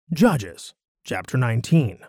Judges, chapter 19.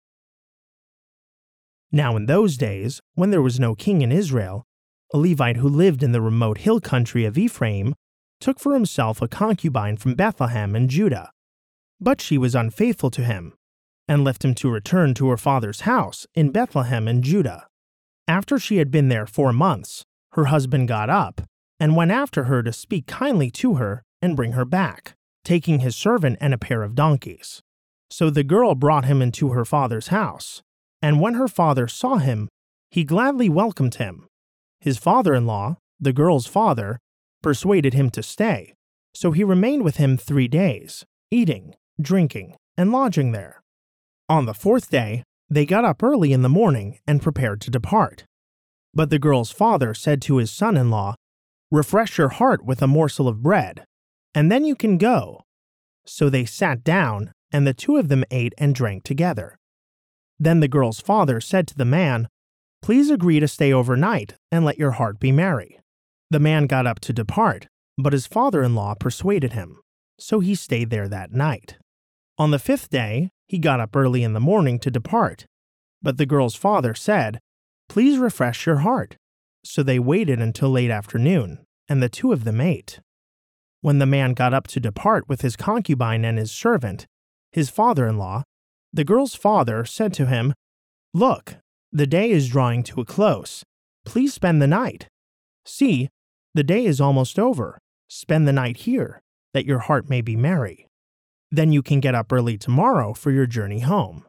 Now in those days, when there was no king in Israel, a Levite who lived in the remote hill country of Ephraim took for himself a concubine from Bethlehem in Judah. But she was unfaithful to him, and left him to return to her father's house in Bethlehem in Judah. After she had been there 4 months, her husband got up and went after her to speak kindly to her and bring her back, taking his servant and a pair of donkeys. So the girl brought him into her father's house, and when her father saw him, he gladly welcomed him. His father-in-law, the girl's father, persuaded him to stay, so he remained with him 3 days, eating, drinking, and lodging there. On the 4th day, they got up early in the morning and prepared to depart. But the girl's father said to his son-in-law, "Refresh your heart with a morsel of bread, and then you can go." So they sat down, and the 2 of them ate and drank together. Then the girl's father said to the man, "Please agree to stay overnight and let your heart be merry." The man got up to depart, but his father-in-law persuaded him, so he stayed there that night. On the 5th day, he got up early in the morning to depart, but the girl's father said, "Please refresh your heart." So they waited until late afternoon, and the 2 of them ate. When the man got up to depart with his concubine and his servant, his father-in-law, the girl's father, said to him, "Look, the day is drawing to a close. Please spend the night. See, the day is almost over. Spend the night here, that your heart may be merry. Then you can get up early tomorrow for your journey home."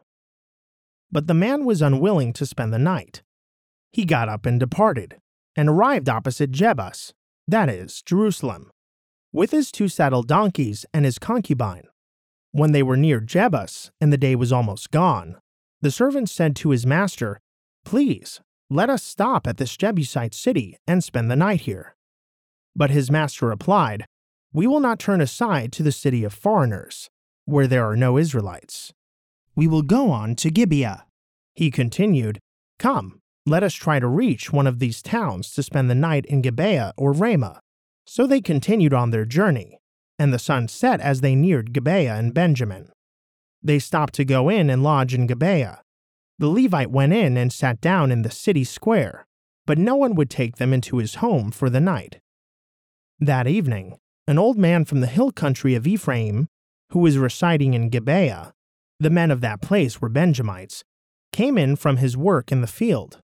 But the man was unwilling to spend the night. He got up and departed, and arrived opposite Jebus, that is, Jerusalem, with his 2 saddled donkeys and his concubine. When they were near Jebus, and the day was almost gone, the servant said to his master, "Please, let us stop at this Jebusite city and spend the night here." But his master replied, "We will not turn aside to the city of foreigners, where there are no Israelites. We will go on to Gibeah." He continued, "Come, let us try to reach one of these towns to spend the night in Gibeah or Ramah." So they continued on their journey, and the sun set as they neared Gibeah and Benjamin. They stopped to go in and lodge in Gibeah. The Levite went in and sat down in the city square, but no one would take them into his home for the night. That evening, an old man from the hill country of Ephraim, who was residing in Gibeah, the men of that place were Benjamites, came in from his work in the field.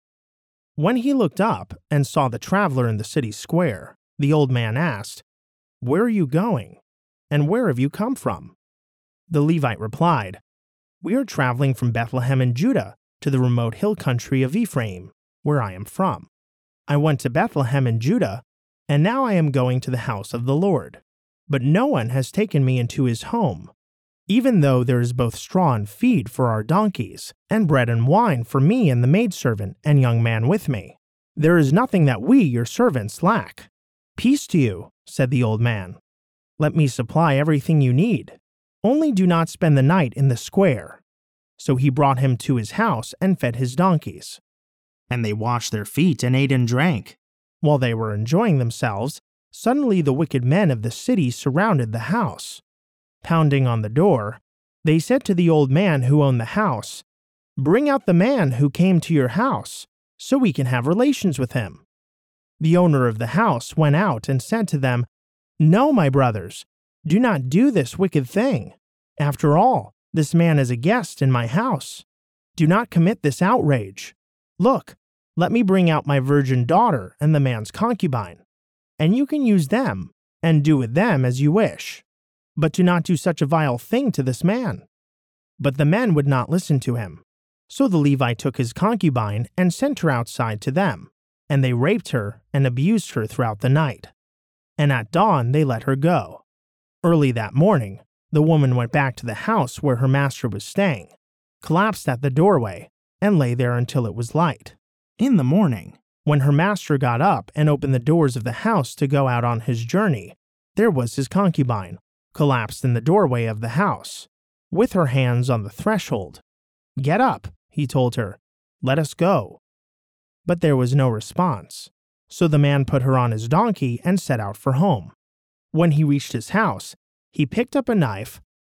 When he looked up and saw the traveler in the city square, the old man asked, "Where are you going, and where have you come from?" The Levite replied, "We are traveling from Bethlehem in Judah to the remote hill country of Ephraim, where I am from. I went to Bethlehem in Judah, and now I am going to the house of the Lord. But no one has taken me into his home, even though there is both straw and feed for our donkeys, and bread and wine for me and the maidservant and young man with me. There is nothing that we, your servants, lack." "Peace to you," said the old man. "Let me supply everything you need. Only do not spend the night in the square." So he brought him to his house and fed his donkeys. And they washed their feet and ate and drank. While they were enjoying themselves, suddenly the wicked men of the city surrounded the house. Pounding on the door, they said to the old man who owned the house, "Bring out the man who came to your house, so we can have relations with him." The owner of the house went out and said to them, "No, my brothers, do not do this wicked thing. After all, this man is a guest in my house. Do not commit this outrage. Look, let me bring out my virgin daughter and the man's concubine, and you can use them and do with them as you wish. But do not do such a vile thing to this man." But the men would not listen to him. So the Levite took his concubine and sent her outside to them, and they raped her and abused her throughout the night. And at dawn they let her go. Early that morning, the woman went back to the house where her master was staying, collapsed at the doorway, and lay there until it was light. In the morning, when her master got up and opened the doors of the house to go out on his journey, there was his concubine, collapsed in the doorway of the house, with her hands on the threshold. "Get up," he told her. "Let us go." But there was no response, so the man put her on his donkey and set out for home. When he reached his house, he picked up a knife,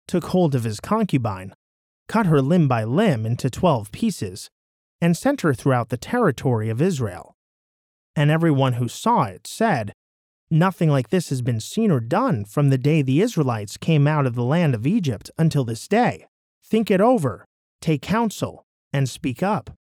took hold of his concubine, cut her limb by limb into 12 pieces, and sent her throughout the territory of Israel. And everyone who saw it said, "Nothing like this has been seen or done from the day the Israelites came out of the land of Egypt until this day. Think it over, take counsel, and speak up."